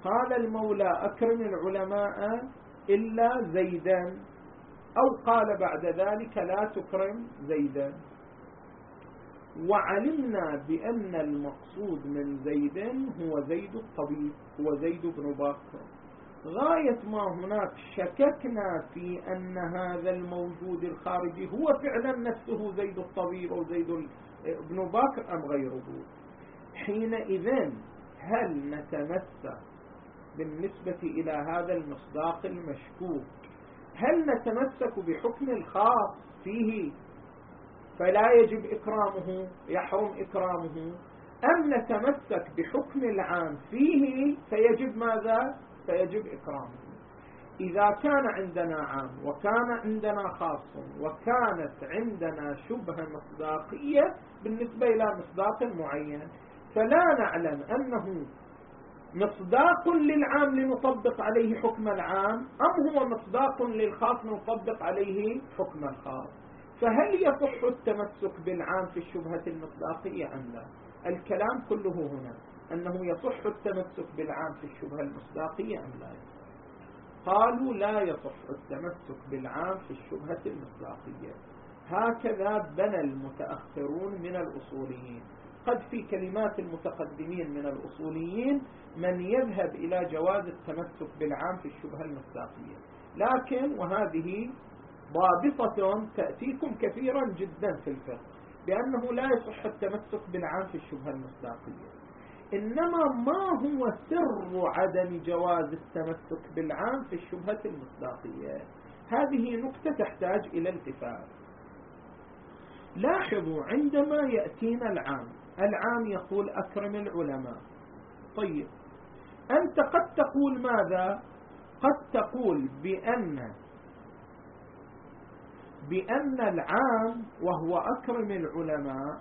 قال المولى أكرم العلماء إلا زيدا، أو قال بعد ذلك لا تكرم زيدا، وعلمنا بأن المقصود من زيد هو زيد الطبيب، هو زيد بن بكر. غاية ما هناك شككنا في أن هذا الموجود الخارجي هو فعلا نفسه زيد الطبيب أو زيد بن بكر أم غيره. حينئذ هل نتمسك بالنسبة إلى هذا المصداق المشكوك، هل نتمسك بحكم الخاص فيه فلا يجب إكرامه، يحرم إكرامه، أم نتمسك بحكم العام فيه فيجب ماذا؟ فيجب إكرامه. إذا كان عندنا عام وكان عندنا خاص وكانت عندنا شبهة مصداقية بالنسبة إلى مصداق معين، فلا نعلم أنه مصداق للعام لنطبق عليه حكم العام أم هو مصداق للخاص لنطبق عليه حكم الخاص. فهل يصح التمسك بالعام في الشبهة المصداقية أم لا؟ الكلام كله هنا أنه يصح التمسك بالعام في الشبهة المصداقية أم لا. قالوا لا يصح التمسك بالعام في الشبهة المصداقية. هكذا بنى المتأخرون من الأصوليين. قد في كلمات المتقدمين من الأصوليين من يذهب إلى جواز التمسك بالعام في الشبهة المصداقية، لكن وهذه ضابطة تأتيكم كثيرا جدا في الفقه بأنه لا يصح التمسك بالعام في الشبهة المصداقية. إنما ما هو سر عدم جواز التمسك بالعام في الشبهة المصداقية؟ هذه نقطة تحتاج إلى التفات. لاحظوا عندما يأتينا العام يقول أكرم العلماء. طيب أنت قد تقول ماذا؟ قد تقول بأن العام وهو أكرم العلماء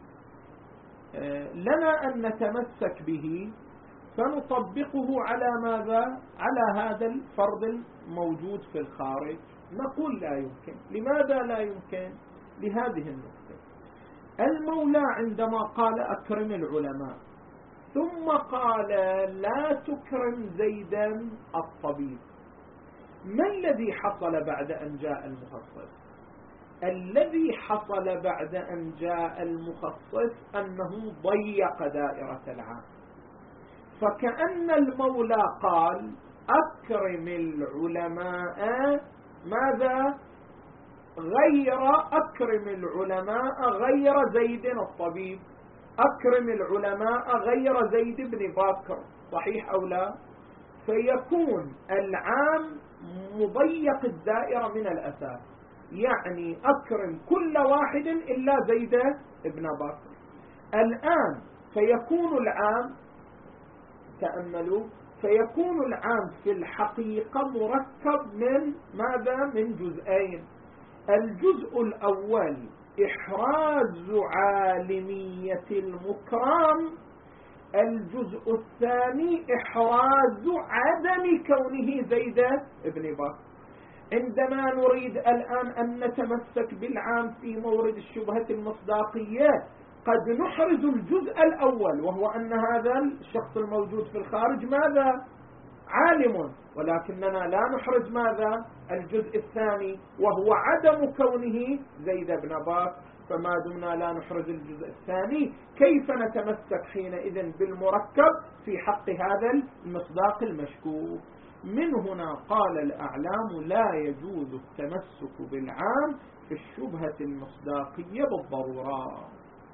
لنا أن نتمسك به فنطبقه على ماذا؟ على هذا الفرض الموجود في الخارج. نقول لا يمكن. لماذا لا يمكن؟ لهذه النقطة. المولى عندما قال أكرم العلماء ثم قال لا تكرم زيدا الطبيب، ما الذي حصل بعد أن جاء المخصص؟ الذي حصل بعد أن جاء المخصص أنه ضيق دائرة العام، فكأن المولى قال أكرم العلماء ماذا؟ غير أكرم العلماء غير زيد الطبيب، أكرم العلماء غير زيد بن بكر، صحيح أو لا؟ فيكون العام مضيق الدائرة من الأساس، يعني أكرم كل واحد إلا زيد بن بكر. الآن فيكون العام، تأملوا، فيكون العام في الحقيقة مركب من ماذا؟ من جزئين. الجزء الأول إحراز عالمية المكرم، الجزء الثاني إحراز عدم كونه زيد بن بكر. عندما نريد الآن أن نتمسك بالعام في مورد الشبهة المصداقية قد نحرز الجزء الأول وهو أن هذا الشخص الموجود في الخارج ماذا؟ عالم، ولكننا لا نحرز ماذا؟ الجزء الثاني وهو عدم كونه زيد بن بكر. فما دمنا لا نحرز الجزء الثاني كيف نتمسك حينئذ بالمركب في حق هذا المصداق المشكوك؟ من هنا قال الأعلام لا يجوز التمسك بالعام في الشبهة المصداقية بالضرورات.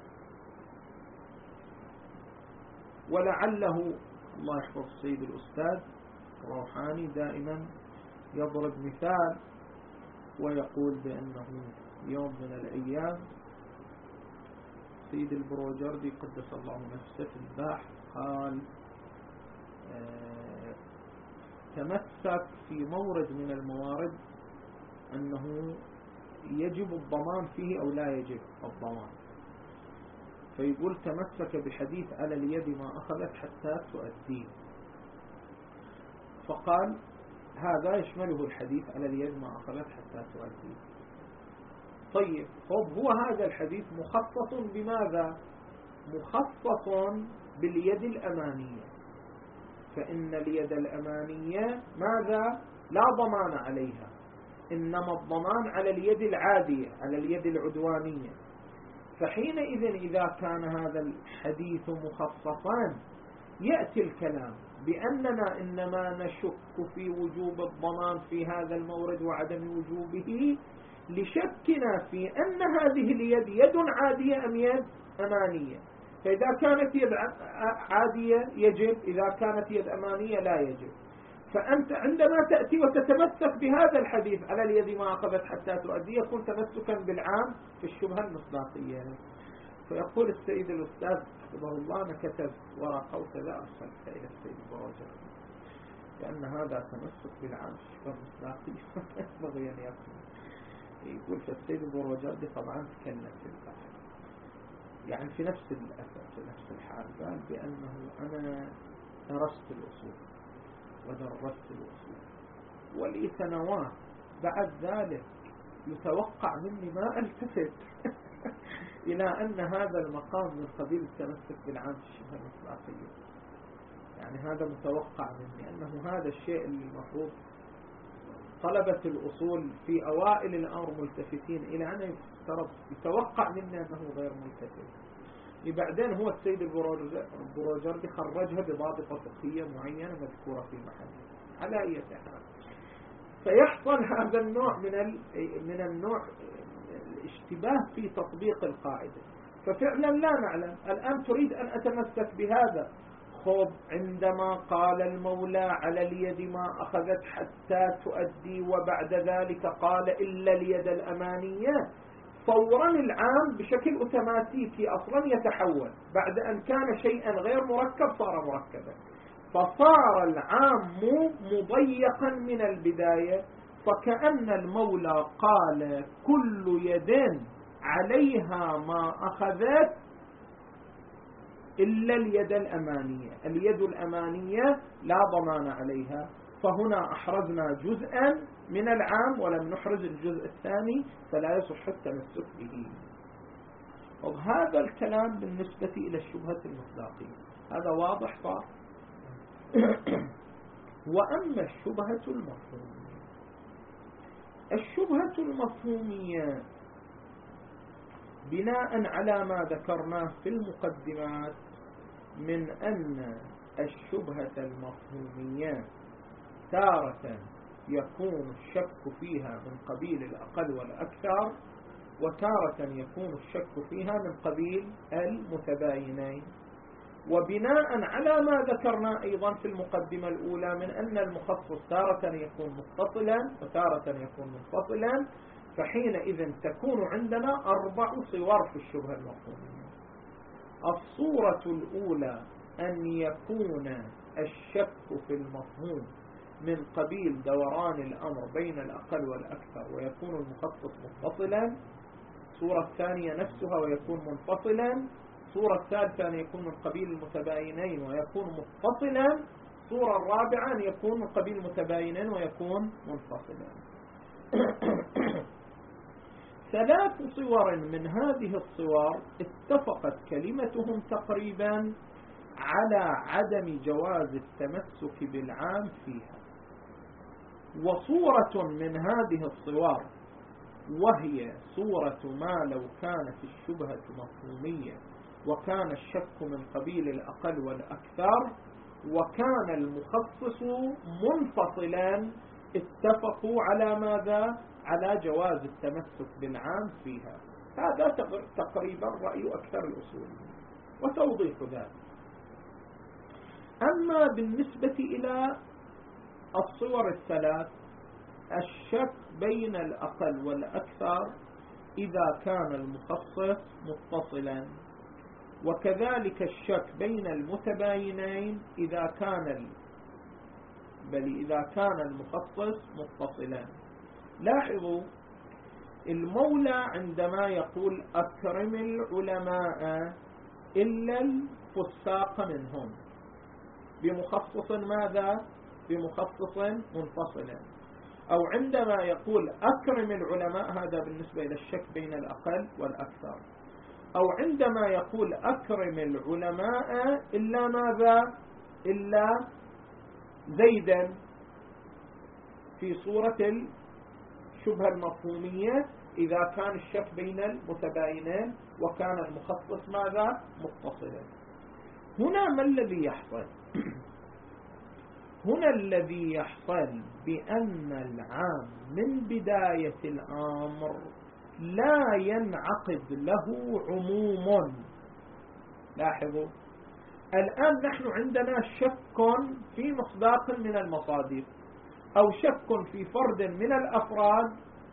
ولعله الله يحفظ السيد الأستاذ روحاني دائما يضرب مثال ويقول بأنه يوم من الأيام سيد البروجردي قدس الله نفسه في البحث قال تمسك في مورد من الموارد أنه يجب الضمان فيه أو لا يجب الضمان، فيقول تمسك بحديث على اليد ما أخذت حتى تؤديه، فقال هذا يشمله الحديث على اليد ما أخذت حتى تؤديه. طيب هو هذا الحديث مخصص بماذا؟ مخصص باليد الأمانية، فإن اليد الأمانية ماذا؟ لا ضمان عليها، إنما الضمان على اليد العادية، على اليد العدوانية. فحينئذ إذا كان هذا الحديث مخصصا يأتي الكلام بأننا إنما نشك في وجوب الضمان في هذا المورد وعدم وجوبه لشكنا في أن هذه اليد يد عادية أم يد أمانية. فإذا كانت يد عادية يجب، إذا كانت يد أمانية لا يجب. فأنت عندما تأتي وتتمسك بهذا الحديث على اليد ما أخذت حتى تؤدي، يكون تمسكا بالعام في الشبهة المصداقية. فيقول السيد الأستاذ حفظه الله: أنا كتبت ورقة وكذا أرسلتها إلى السيد البروجردي لأن هذا تمسك بالعام في الشبهة المصداقية ينبغي أن يكون. يقول فالسيد البروجردي طبعا تكلم في البحث، يعني في نفس الأثر في نفس الحال، قال بأنه أنا درست الأصول ودرست الأصول ولي سنوات بعد ذلك يتوقع مني ما ألتفت إلى أن هذا المقام من قبيل التمسك بالعام في الشبهة المصداقية. يعني هذا متوقع مني، أنه هذا الشيء اللي المفروض طلبة الأصول في أوائل الأمر ملتفتين إلى أن يفترض يتوقع مني أنه غير ملتفت. بعدين هو السيد البروجردي خرجها بضابطة فقهية معينة مذكورة في المحل على أي حال. فيحصل هذا النوع من النوع الاشتباه في تطبيق القاعدة. ففعلا لا نعلم الآن تريد أن أتمسك بهذا. خب عندما قال المولى على اليد ما أخذت حتى تؤدي وبعد ذلك قال إلا اليد الأمانية، فورا العام بشكل أوتوماتيكي أصلا يتحول، بعد أن كان شيئا غير مركب صار مركبا، فصار العام مضيقا من البداية. فكأن المولى قال كل يد عليها ما أخذت إلا اليد الأمانية، اليد الأمانية لا ضمان عليها. فهنا أحرزنا جزءا من العام ولم نحرز الجزء الثاني، فلا يصح التمسك به. وهذا الكلام بالنسبة إلى الشبهة المصداقية هذا واضح صار. وأما الشبهة المفهومية، الشبهة المفهومية بناء على ما ذكرناه في المقدمات من أن الشبهة المفهومية تارة يكون الشك فيها من قبيل الأقل والأكثر، وتارة يكون الشك فيها من قبيل المتباينين. وبناء على ما ذكرنا أيضا في المقدمة الأولى من أن المخصص تارة يكون متصلا وتارة يكون منفصلا، فحينئذ تكون عندنا 4 صور في الشبهة المفهومية. الصورة الأولى أن يكون الشك في المفهوم من قبيل دوران الأمر بين الأقل والأكثر ويكون المخصص متصلا. الصورة الثانية نفسها ويكون منفصلا. الصورة الثالثة أن يكون من قبيل المتباينين ويكون متصلا. الصورة الرابعة أن يكون من قبيل المتباينين ويكون منفصلا. 3 صور من هذه الصور اتفقت كلمتهم تقريبا على عدم جواز التمسك بالعام فيها. وصورة من هذه الصور وهي صورة ما لو كانت الشبهة مفهومية وكان الشك من قبيل الأقل والأكثر وكان المخصص منفصلا، اتفقوا على ماذا؟ على جواز التمسك بالعام فيها. هذا تقريبا رأي أكثر الأصوليين وتوضيح ذلك. أما بالنسبة إلى الصور الثلاث، الشك بين الأقل والأكثر إذا كان المخصص متصلا، وكذلك الشك بين المتباينين إذا كان المخصص متصلا. لاحظوا المولى عندما يقول أكرم العلماء إلا الفساق منهم بمخصص ماذا؟ بمخصص منفصلا. أو عندما يقول أكرم العلماء، هذا بالنسبة إلى الشك بين الأقل والأكثر. أو عندما يقول أكرم العلماء إلا ماذا؟ إلا زيدا في صورة الشبهة المفهومية إذا كان الشك بين المتباينين وكان المخصص ماذا؟ متصلا. هنا ما الذي يحصل؟ هنا الذي يحصل بأن العام من بداية الأمر لا ينعقد له عموم. لاحظوا الآن نحن عندنا شك في مصداق من المصادر أو شك في فرد من الأفراد،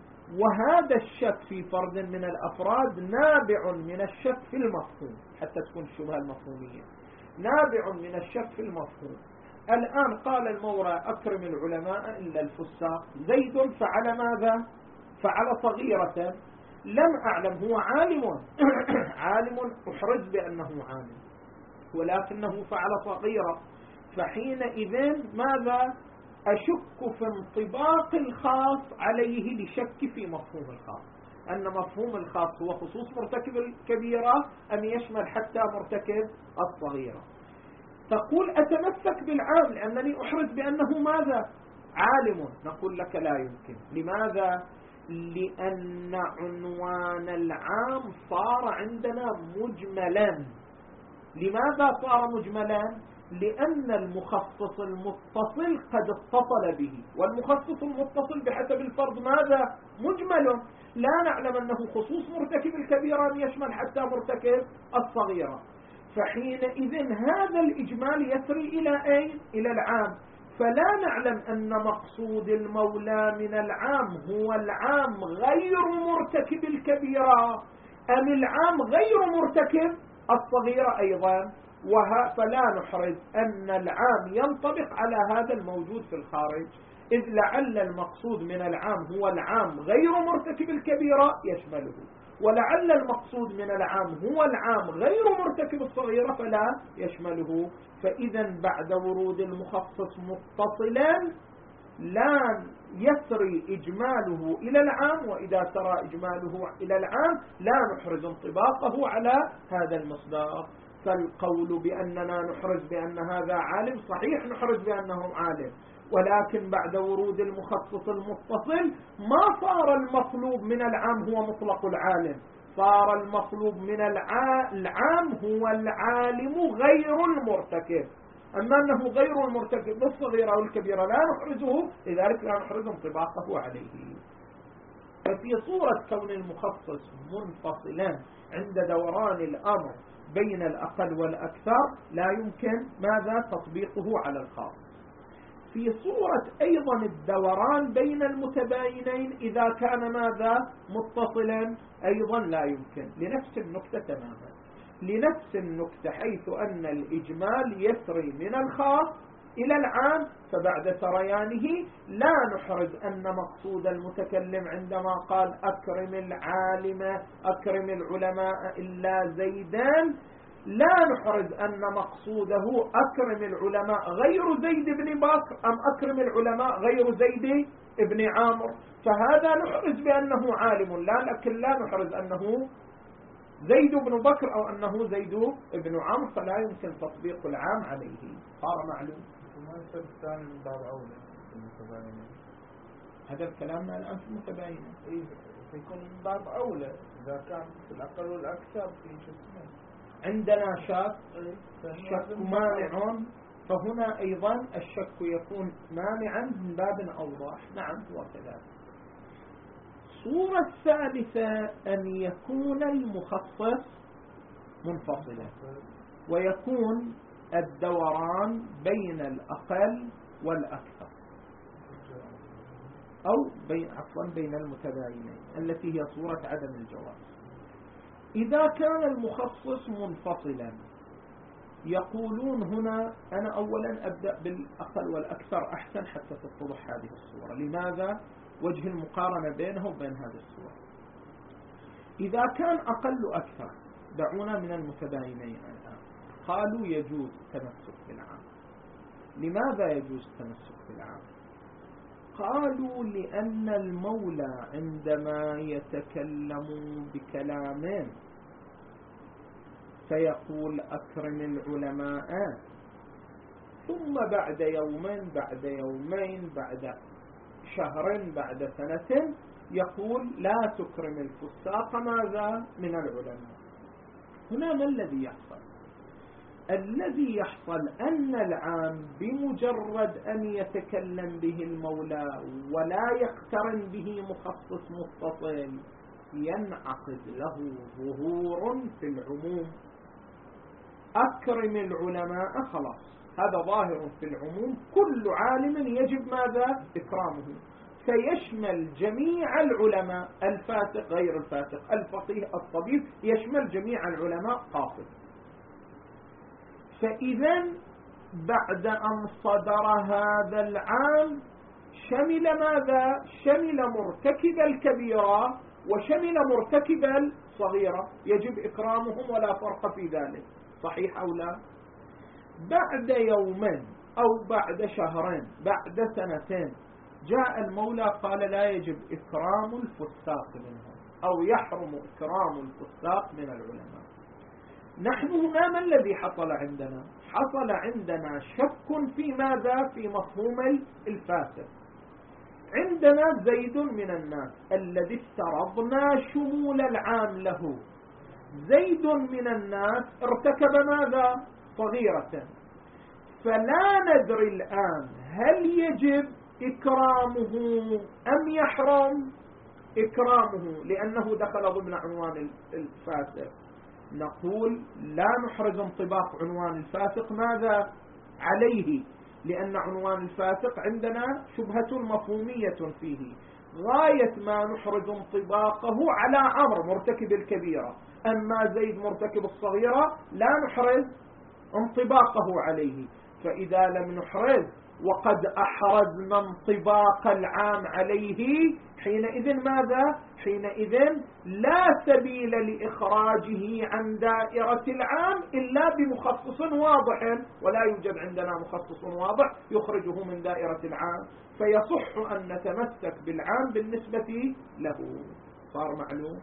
وهذا الشك في فرد من الأفراد نابع من الشك في المفهوم، حتى تكون الشبهة المفهومية نابع من الشك في المفهوم. الآن قال المورى أكرم العلماء إلا الفساق. زيد فعل ماذا؟ فعل صغيرة لم أعلم، هو عالم عالم أحرز بأنه عالم، ولكنه فعل صغيرة. فحينئذ ماذا؟ أشك في انطباق الخاص عليه لشك في مفهوم الخاص، أن مفهوم الخاص هو خصوص مرتكب الكبيرة أم يشمل حتى مرتكب الصغيرة. تقول أتمسك بالعام لأنني أحرز بأنه ماذا؟ عالم. نقول لك لا يمكن. لماذا؟ لأن عنوان العام صار عندنا مجملا. لماذا صار مجملا؟ لأن المخصص المتصل قد اتصل به، والمخصص المتصل بحسب الفرض ماذا؟ مجمل، لا نعلم أنه خصوص مرتكب الكبيرة يشمل حتى مرتكب الصغيرة. فحينئذ هذا الإجمال يسري إلى أين؟ إلى العام. فلا نعلم أن مقصود المولى من العام هو العام غير مرتكب الكبيرة أم العام غير مرتكب الصغيرة أيضا، فلا نحرز أن العام ينطبق على هذا الموجود في الخارج، إذ لعل المقصود من العام هو العام غير مرتكب الكبيرة يشمله، ولعل المقصود من العام هو العام غير مرتكب الصغيرة فلا يشمله. فإذا بعد ورود المخصص متصلا لا يسري إجماله إلى العام، وإذا سرى إجماله إلى العام لا نحرز انطباقه على هذا المصداق. فالقول بأننا نحرز بأن هذا عالم صحيح، نحرز بأنه عالم، ولكن بعد ورود المخصص المتصل ما صار المطلوب من العام هو مطلق العالم، صار المطلوب من العام هو العالم غير المرتكب. أما أنه غير المرتكب بالصغيرة والكبيرة لا نحرزه، لذلك لا نحرز انطباقه عليه. ففي صورة كون المخصص منفصلا عند دوران الأمر بين الأقل والأكثر لا يمكن ماذا؟ تطبيقه على الخاص. في صورة أيضا الدوران بين المتباينين إذا كان ماذا؟ متصلا أيضا لا يمكن، لنفس النكتة تماما، لنفس النكتة، حيث أن الإجمال يسري من الخاص إلى العام، فبعد سريانه لا نحرز أن مقصود المتكلم عندما قال أكرم العالم أكرم العلماء إلا زيدان، لا نحرز أن مقصوده أكرم العلماء غير زيد بن بكر أم أكرم العلماء غير زيد بن عامر، فهذا نحرز بأنه عالم، لكن لا نحرز أنه زيد بن بكر أو أنه زيد بن عمرو، فلا يمكن تطبيق العام عليه. صار معلوم. هذا الكلام الآن في المتباينة يكون من باب أولى إذا كان في الأقل والأكثر في شسمه عندنا شك مانع، فهنا أيضا الشك يكون مانعا من باب أوضح. نعم هو كذلك. الصورة الثالثة أن يكون المخصص منفصلا ويكون الدوران بين الأقل والأكثر، أو بين المتباينين التي هي صورة عدم الجواز. إذا كان المخصص منفصلا يقولون هنا، أنا أولا أبدأ بالأقل والأكثر أحسن حتى تتضح هذه الصورة. لماذا؟ وجه المقارنة بينه وبين هذه الصورة. إذا كان أقل وأكثر، دعونا من المتباينين الآن، قالوا يجوز التمسك بالعام. لماذا يجوز التمسك بالعام؟ قالوا لأن المولى عندما يتكلم بكلام فيقول أكرم العلماء، ثم بعد يومين بعد يومين بعد شهر بعد سنة يقول لا تكرم الفساق ماذا من العلماء. هنا ما الذي يحصل؟ الذي يحصل أن العام بمجرد أن يتكلم به المولى ولا يقترن به مخصص متصل ينعقد له ظهور في العموم. أكرم العلماء خلاص هذا ظاهر في العموم، كل عالم يجب ماذا؟ إكرامه، فيشمل جميع العلماء، الفاسق غير الفاسق، الفقيه الطبيب، يشمل جميع العلماء قاصد. فإذا بعد أن صدر هذا العام شمل ماذا؟ شمل مرتكب الكبيرة وشمل مرتكب الصغيرة، يجب إكرامهم ولا فرق في ذلك، صحيح أو لا؟ بعد يومين أو بعد شهرين بعد سنتين جاء المولى قال لا يجب إكرام الفساق منهم أو يحرم إكرام الفساق من العلماء. نحن هنا ما الذي حصل عندنا؟ حصل عندنا شك في ماذا؟ في مفهوم الفاسق. عندنا زيد من الناس الذي افترضنا شمول العام له، زيد من الناس ارتكب ماذا؟ صغيرة، فلا ندري الآن هل يجب إكرامه أم يحرم إكرامه لأنه دخل ضمن عنوان الفاسق. نقول لا نحرز انطباق عنوان الفاسق ماذا عليه، لأن عنوان الفاسق عندنا شبهة مفهومية فيه، غاية ما نحرز انطباقه على عمرو مرتكب الكبيرة، أما زيد مرتكب الصغيرة لا نحرز انطباقه عليه. فإذا لم نحرز وقد أحرزنا انطباق العام عليه حينئذ ماذا؟ حينئذ لا سبيل لإخراجه عن دائرة العام إلا بمخصص واضح، ولا يوجد عندنا مخصص واضح يخرجه من دائرة العام، فيصح أن نتمسك بالعام بالنسبة له. صار معلوم؟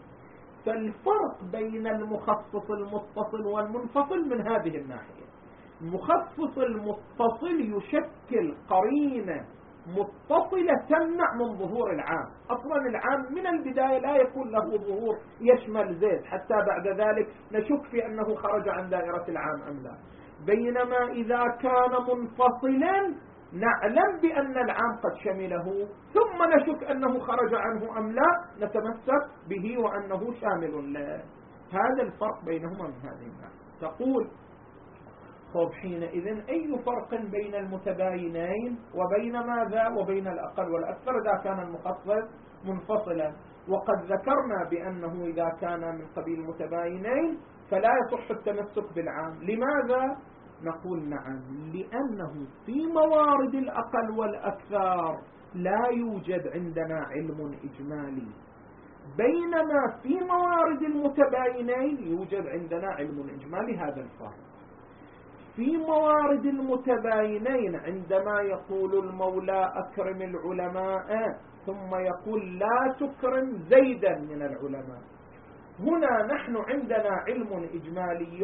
فالفرق بين المخصص المتصل والمنفصل من هذه الناحية. المخصص المتصل يشكل قرينة متصلة تمنع من ظهور العام، أصلا العام من البداية لا يكون له ظهور يشمل زيد حتى بعد ذلك نشك في أنه خرج عن دائرة العام أم لا. بينما إذا كان منفصلا نعلم بأن العام قد شمله ثم نشك أنه خرج عنه أم لا، نتمسك به وأنه شامل له. هذا الفرق بينهما من هذه الناحية. تقول طب حينئذ أي فرق بين المتباينين وبين ماذا؟ وبين الأقل والأكثر إذا كان المخصص منفصلا؟ وقد ذكرنا بأنه إذا كان من قبيل المتباينين فلا يصح التمسك بالعام. لماذا؟ نقول نعم، لأنه في موارد الأقل والأكثر لا يوجد عندنا علم إجمالي، بينما في موارد المتباينين يوجد عندنا علم إجمالي. هذا الفرق. في موارد المتباينين عندما يقول المولى أكرم العلماء ثم يقول لا تكرم زيدا من العلماء، هنا نحن عندنا علم إجمالي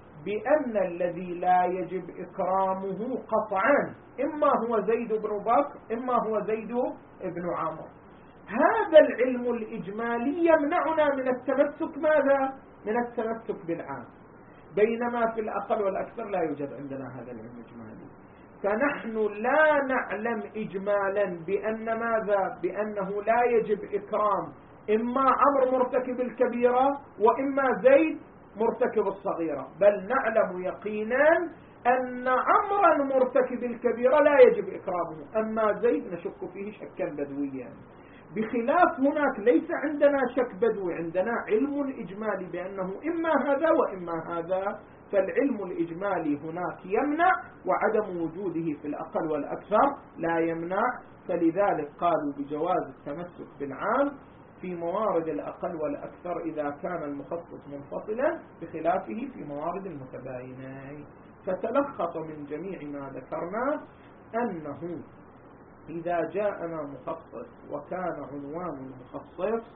بأن الذي لا يجب إكرامه قطعا إما هو زيد بن بكر إما هو زيد بن عمرو. هذا العلم الإجمالي يمنعنا من التمسك ماذا؟ من التمسك بالعام، بينما في الأقل والأكثر لا يوجد عندنا هذا العلم الإجمالي. فنحن لا نعلم إجمالا بأن ماذا؟ بأنه لا يجب إكرام إما عمرو مرتكب الكبيرة وإما زيد مرتكب الصغيرة، بل نعلم يقينا أن عمرا مرتكب الكبيرة لا يجب إكرامه، أما زيد نشك فيه شكا بدويا. بخلاف هناك ليس عندنا شك بدوي، عندنا علم إجمالي بأنه إما هذا وإما هذا، فالعلم الإجمالي هناك يمنع وعدم وجوده في الأقل والأكثر لا يمنع. فلذلك قالوا بجواز التمسك بالعام في موارد الأقل والأكثر إذا كان المخصص منفصلا، بخلافه في موارد المتباينين. فتلخص من جميع ما ذكرنا أنه إذا جاءنا مخصص وكان عنوان المخصص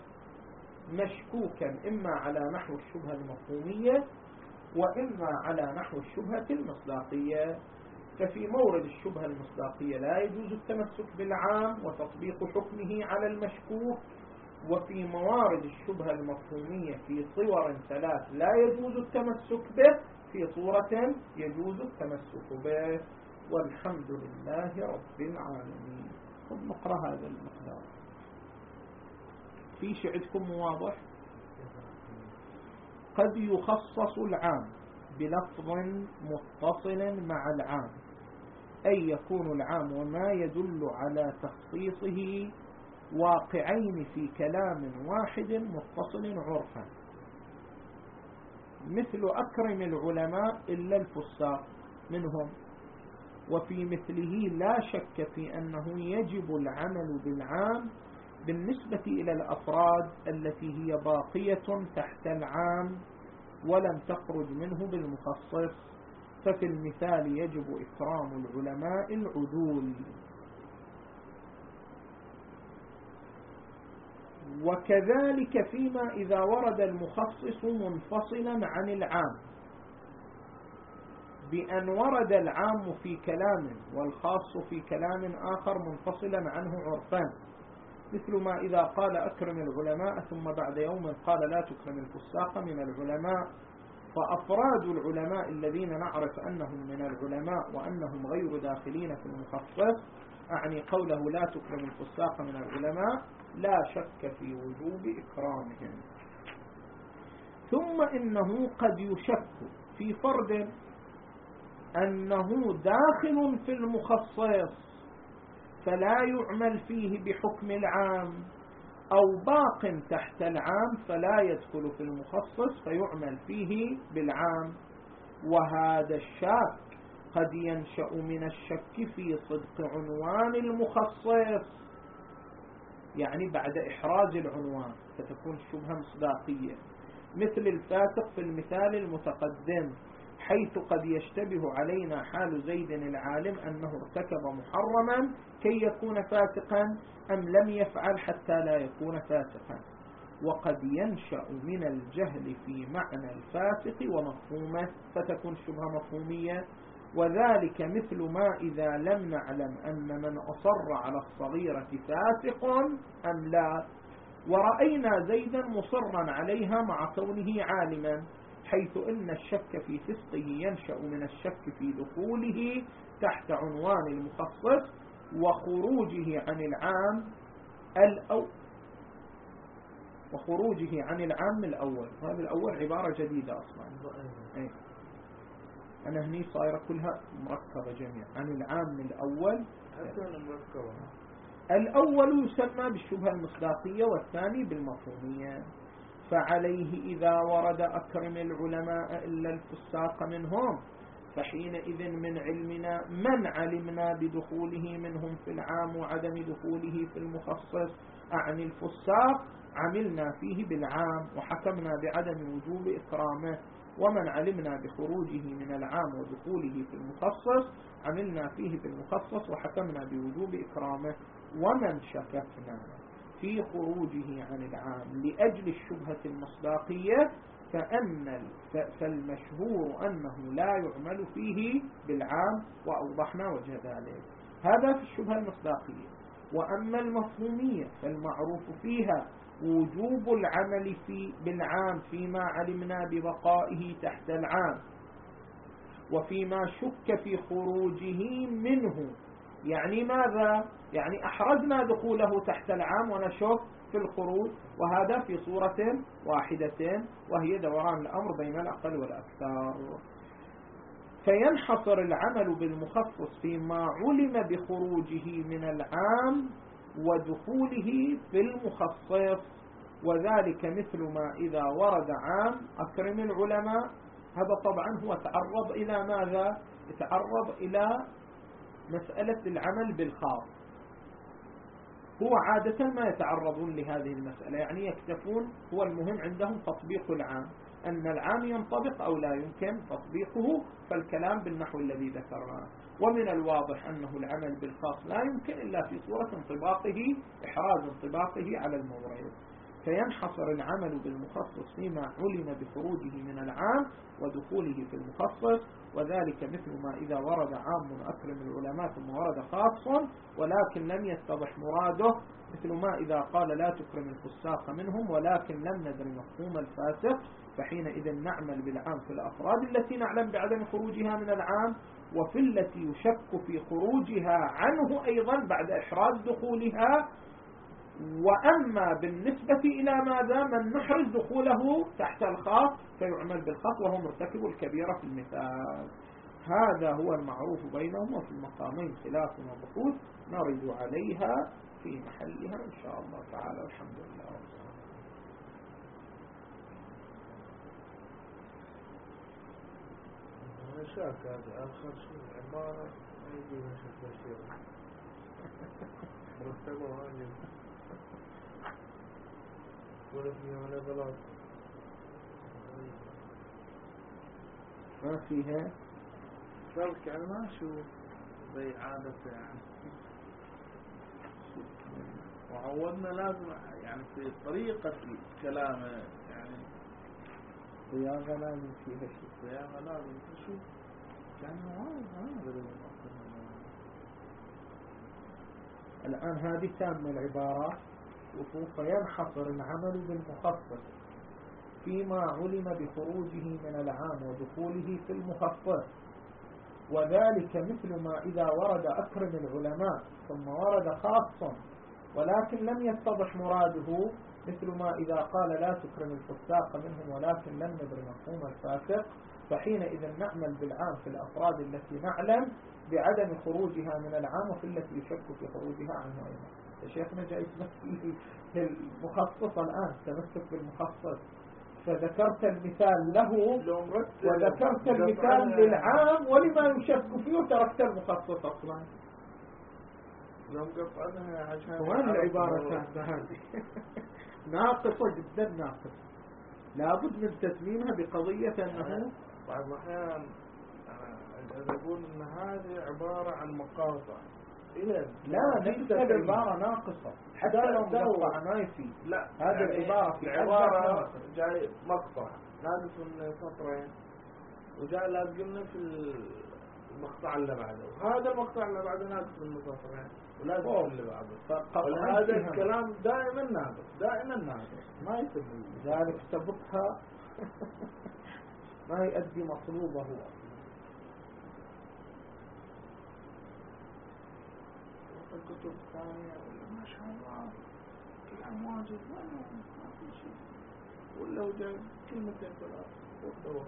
مشكوكا إما على نحو الشبهة المفهومية وإما على نحو الشبهة المصداقية، ففي مورد الشبهة المصداقية لا يجوز التمسك بالعام وتطبيق حكمه على المشكوك، وفي موارد الشبهة المفهومية في صور 3 لا يجوز التمسك به، في صورة يجوز التمسك به. والحمد لله رب العالمين. نقرأ هذا المقدار. في عندكم واضح؟ قد يخصص العام بلفظ متصل مع العام، أي يكون العام وما يدل على تخصيصه واقعين في كلام واحد متصل عرفا، مثل أكرم العلماء إلا الفساق منهم. وفي مثله لا شك في أنه يجب العمل بالعام بالنسبة إلى الأفراد التي هي باقية تحت العام ولم تخرج منه بالمخصص، ففي المثال يجب إكرام العلماء العدول. وكذلك فيما إذا ورد المخصص منفصلا عن العام، بأن ورد العام في كلام والخاص في كلام آخر منفصلا عنه عرفان، مثل ما إذا قال أكرم العلماء ثم بعد يوم قال لا تكرم الفساق من العلماء، فأفراد العلماء الذين نعرف أنهم من العلماء وأنهم غير داخلين في المخصص، أعني قوله لا تكرم الفساق من العلماء، لا شك في وجوب إكرامهم. ثم إنه قد يشك في فرد أنه داخل في المخصص فلا يعمل فيه بحكم العام، أو باق تحت العام فلا يدخل في المخصص فيعمل فيه بالعام. وهذا الشك قد ينشأ من الشك في صدق عنوان المخصص، يعني بعد إحراز العنوان فتكون الشبهة مصداقية، مثل الفاسق في المثال المتقدم، حيث قد يشتبه علينا حال زيد العالم أنه ارتكب محرما كي يكون فاسقا أم لم يفعل حتى لا يكون فاسقا. وقد ينشأ من الجهل في معنى الفاسق ومفهومه فتكون شبهة مفهومية، وذلك مثل ما إذا لم نعلم أن من أصر على الصغيرة فاسق أم لا، ورأينا زيدا مصرا عليها مع كونه عالما، حيث إن الشك في فسقه ينشأ من الشك في دخوله تحت عنوان المخصص وخروجه عن العام الأول. هذا الأول عبارة جديدة أصلا، أنا هني صايرة كلها مركبة جميعا. عن العام الأول، الأول يسمى بالشبهة المصداقية والثاني بالمفهومية. فعليه إذا ورد أكرم العلماء إلا الفساق منهم، فحينئذ من علمنا من علمنا بدخوله منهم في العام وعدم دخوله في المخصص، أعني الفساق عملنا فيه بالعام وحكمنا بعدم وجوب إكرامه، ومن علمنا بخروجه من العام ودخوله في المخصص عملنا فيه بالمخصص وحكمنا بوجوب إكرامه. ومن شككنا في خروجه عن العام لأجل الشبهة المصداقية فالمشهور أنه لا يعمل فيه بالعام، وأوضحنا وجه ذلك. هذا في الشبهة المصداقية. وأما المفهومية فالمعروف فيها وجوب العمل بالعام فيما علمنا ببقائه تحت العام، وفيما شك في خروجه منه. يعني ماذا؟ يعني أحرزنا دخوله تحت العام ونشك في الخروج، وهذا في صورة واحدة وهي دوران الأمر بين الأقل والأكثر. فينحصر العمل بالمخصص فيما علم بخروجه من العام ودخوله في المخصص، وذلك مثل ما إذا ورد عام أكرم العلماء، هذا طبعا هو تعرض إلى ماذا؟ يتعرض إلى مسألة العمل بالخاص. هو عادة ما يتعرضون لهذه المسألة، يعني يكتفون، هو المهم عندهم تطبيق العام، أن العام ينطبق أو لا يمكن تطبيقه، فالكلام بالنحو الذي ذكرناه. ومن الواضح أنه العمل بالخاص لا يمكن إلا في صورة انطباقه، إحراز انطباقه على المورد. فينحصر العمل بالمخصص فيما علم بخروجه من العام ودخوله في المخصص، وذلك مثل ما إذا ورد عام أكرم العلماء ثم ورد خاص ولكن لم يتضح مراده، مثل ما إذا قال لا تكرم الفساق منهم ولكن لم ندر مفهوم الفاسق، فحينئذ نعمل بالعام في الأفراد التي نعلم بعدم خروجها من العام، وفي التي يشك في خروجها عنه أيضا بعد إحراز دخولها. وأما بالنسبة إلى ماذا من نحرز دخوله تحت الخاص فيعمل بالخاص وهو مرتكب الكبيرة في المثال. هذا هو المعروف بينهم، وفي المقامين خلاف وبحوث نرد عليها في محلها إن شاء الله تعالى. الحمد لله رب العالمين. شاك هذا آخر شيء عبارة ما يجي من شكل شيء مرتبة واجب ولا فيها ولا بلاط ما فيها فرق يعني ما شو زي عادته يعني. وعودنا لازم يعني في طريقة كلامه يعني صياغة لازم فيها شيء، صياغة لازم تشوف يعني هذا الآن هذه تام العبارة وسوف ينحصر العمل بالمخصص فيما علم بخروجه من العام ودخوله في المخصص، وذلك مثل ما إذا ورد أكرم العلماء ثم ورد خاص ولكن لم يتضح مراده، مثل ما إذا قال لا تكرم الفساق منهم ولكن لم ندر مفهوم الفاسق، فحينئذ نعمل بالعام في الأفراد التي نعلم بعدم خروجها من العام وفي التي يشك في خروجها عنه أيضا. شيخنا جاي تمثل المخصص الآن، تمسك بالمخصص، فذكرت المثال له وذكرت المثال للعام ولما يشك فيه وتركت المخصص أصلا. لو قطعناها عشان وين العبارة كانت هذه ناقصة جدا ناقصة، لابد من تسميمها بقضية أنه بعض الأحيان أنا أقول أن هذه عبارة عن مقاطع. لا نفس العبارة ناقصة حتى لو مقطع ما يفيد. لا هذه يعني العبارة في عبارة جاي مقطع لازم من سطرين وجاء لازم في المقطع اللي بعده، وهذا المقطع اللي بعده ناقص من سطرين ولازم اللي بعده، ولهذا الكلام دائما ناقص ما يتم ذلك سبقها ما يؤدي مطلوبه. الكتب الثانية ما شاء الله كلام واجد ما في شيء، ولا وجاء كلمتين ثلاث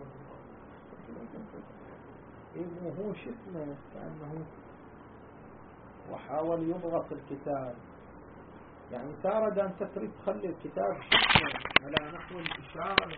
إنه هو شفنا كأنه وحاول يضغط الكتاب، يعني تارد أن تريد تخلي الكتاب شفنا على نحو الإشارة